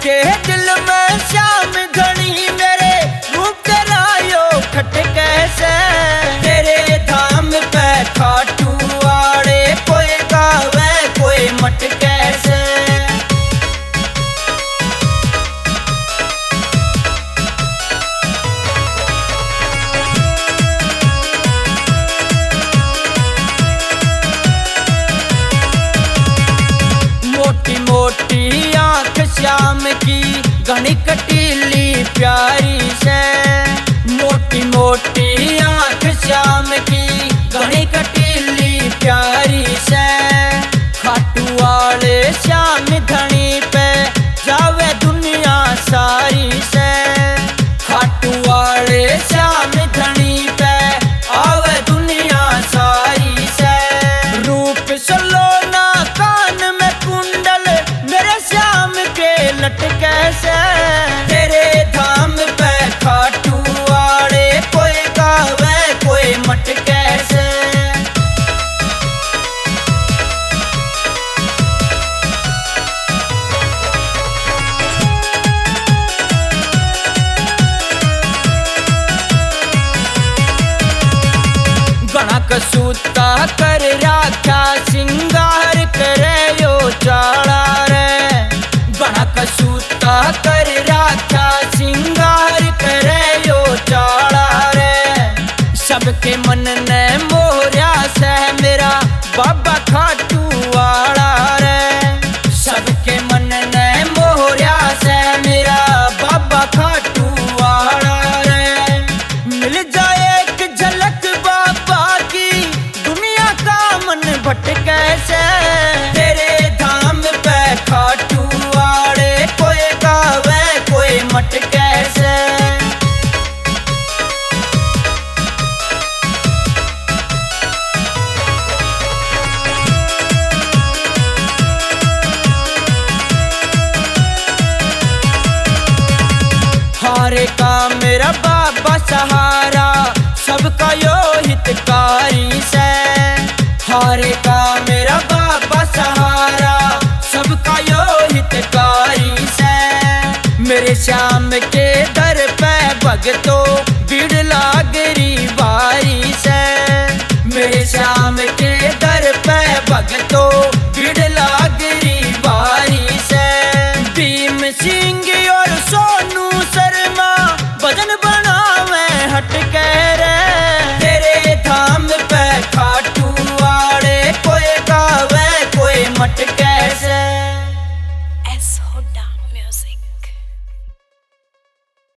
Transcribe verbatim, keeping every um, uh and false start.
के दिल में श्याम घनी मेरे रूप तेरा यो खट कैसे तेरे धाम पे खाटू आड़े कोई गावे कोई मट कैसे मोटी मोटी आंख श्याम की घनी कटीली प्यारी से मोटी मोटी आंख श्याम की घनी कटीली प्यारी से खाटू वाले श्याम धनी पे जावे दुनिया सारी से खाटू वाले श्याम धनी पे आवे दुनिया सारी से रूप सलोना कान में कुंडल मेरे श्याम के लट कैसे तेरे धाम पे खाटू आड़े कोई गावे कोई मट कैसे गणक सूता कर राख्या सिंगार करे यो चाड़ा रे गणक सूता कर राख्या सिंगार करे यो चाड़ा रे सबके मन ने मोहरा से मेरा बाबा खाटू वाला रे सबके मन ने मोहरा से मेरा बाबा खाटू वाला रे मिल जाए एक झलक बाबा की दुनिया का मन भट कैसे तेरे धाम पे खाटू आड़े कोई गावे कोई मट कैसे हारे का मेरा बाबा सहारा सबका यो हितकारी से हारे का मेरा बाबा सहारा सबका यो हितकारी से मेरे श्याम के दर पे भगतो भीड़ लागरी।